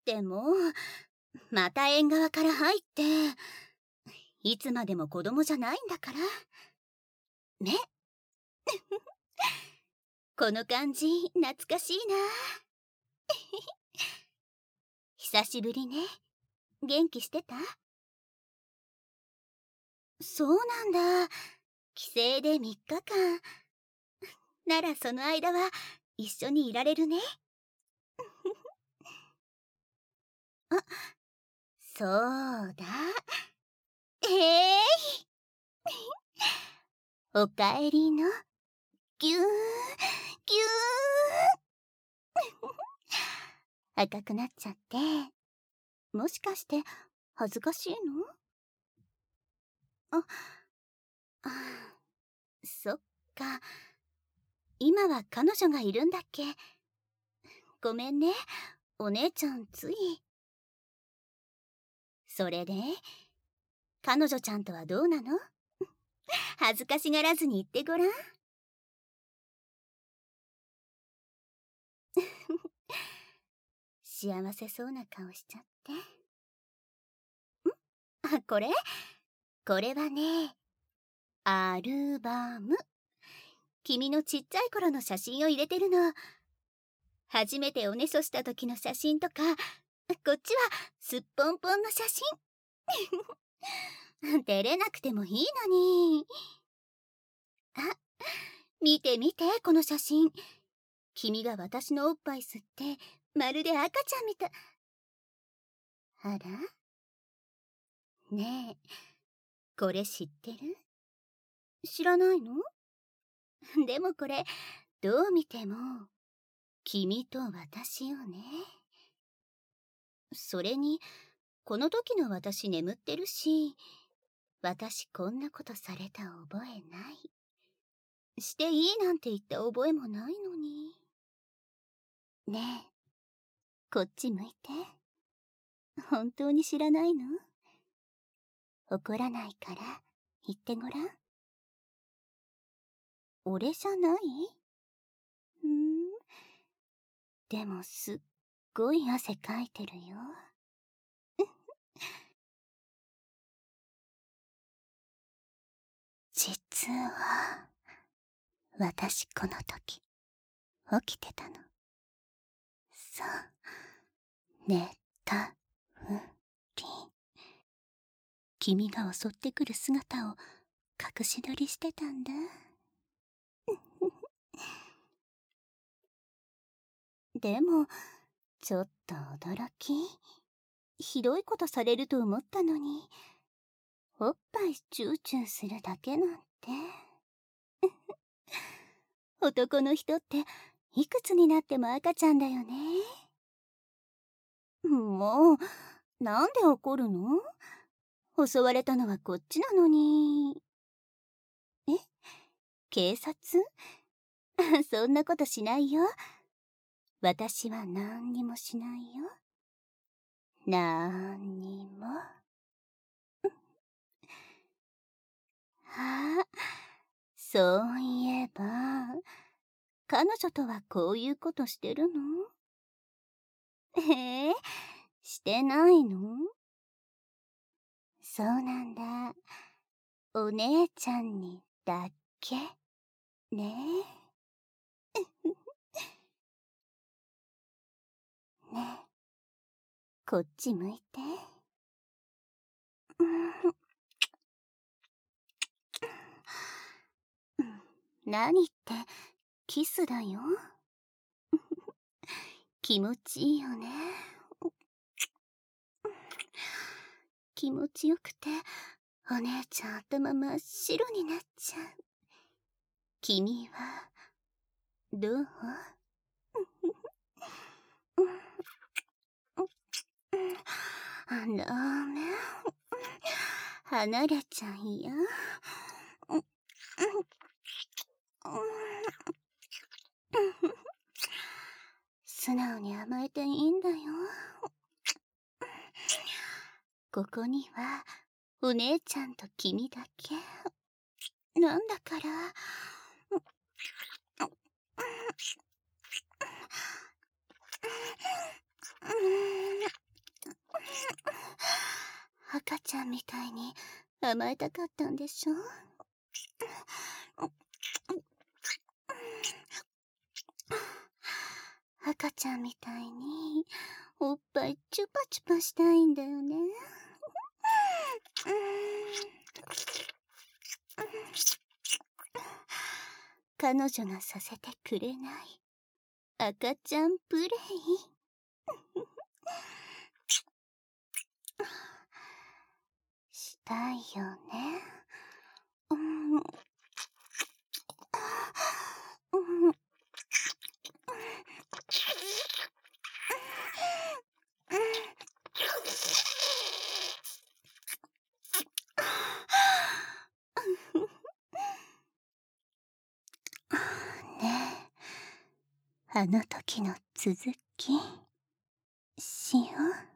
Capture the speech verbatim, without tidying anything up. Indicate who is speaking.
Speaker 1: ってもう、また縁側から入って。いつまでも子供じゃないんだから。ね。この感じ、懐かしいな。久しぶりね。元気してた？そうなんだ。帰省でみっかかん。ならその間は一緒にいられるね。あ、そうだ。えーい。おかえりの。ぎゅーぎゅー。赤くなっちゃって、もしかして恥ずかしいの？あ、あ、そっか。今は彼女がいるんだっけ？ごめんね、お姉ちゃんつい。それで、彼女ちゃんとはどうなの？恥ずかしがらずに言ってごらん。幸せそうな顔しちゃって。ん？あ、これ？これはね、アルバム。君のちっちゃい頃の写真を入れてるの。初めておねしょした時の写真とか、こっちはすっぽんぽんの写真。照れなくてもいいのに。あ、見て見て、この写真。君が私のおっぱい吸ってまるで赤ちゃんみたい。あら？ねえ、これ知ってる？知らないの？でもこれどう見ても君と私よね。それにこの時の私眠ってるし、私こんなことされた覚えない。していいなんて言った覚えもないのに。ねえ、こっち向いて。本当に知らないの？怒らないから言ってごらん。俺じゃない？んー、でもすっごい汗かいてるよ。実は私この時起きてたの。そう、寝たふり。君が襲ってくる姿を隠し撮りしてたんだ。でもちょっと驚き。ひどいことされると思ったのに、おっぱいチューチューするだけなんて。男の人っていくつになっても赤ちゃんだよね。もう、なんで怒るの？襲われたのはこっちなのに。え？警察？そんなことしないよ。私はなんにもしないよ。なんにも。あ、そういえば、彼女とはこういうことしてるの？えー、してないの？そうなんだ。お姉ちゃんにだけね。ねえ、こっち向いて。何ってキスだよ。気持ちいいよね。気持ちよくてお姉ちゃん頭真っ白になっちゃう。君はどう？ダメ、離れちゃいや。素直に甘えていいんだよ。ここにはお姉ちゃんと君だけなんだから。 赤ちゃんみたいに甘えたかったんでしょ。赤ちゃんみたいにおっぱいチュパチュパしたいんだよね。彼女がさせてくれない赤ちゃんプレイしたいよね。うん、うん、ねえ、あの時の続きしよう。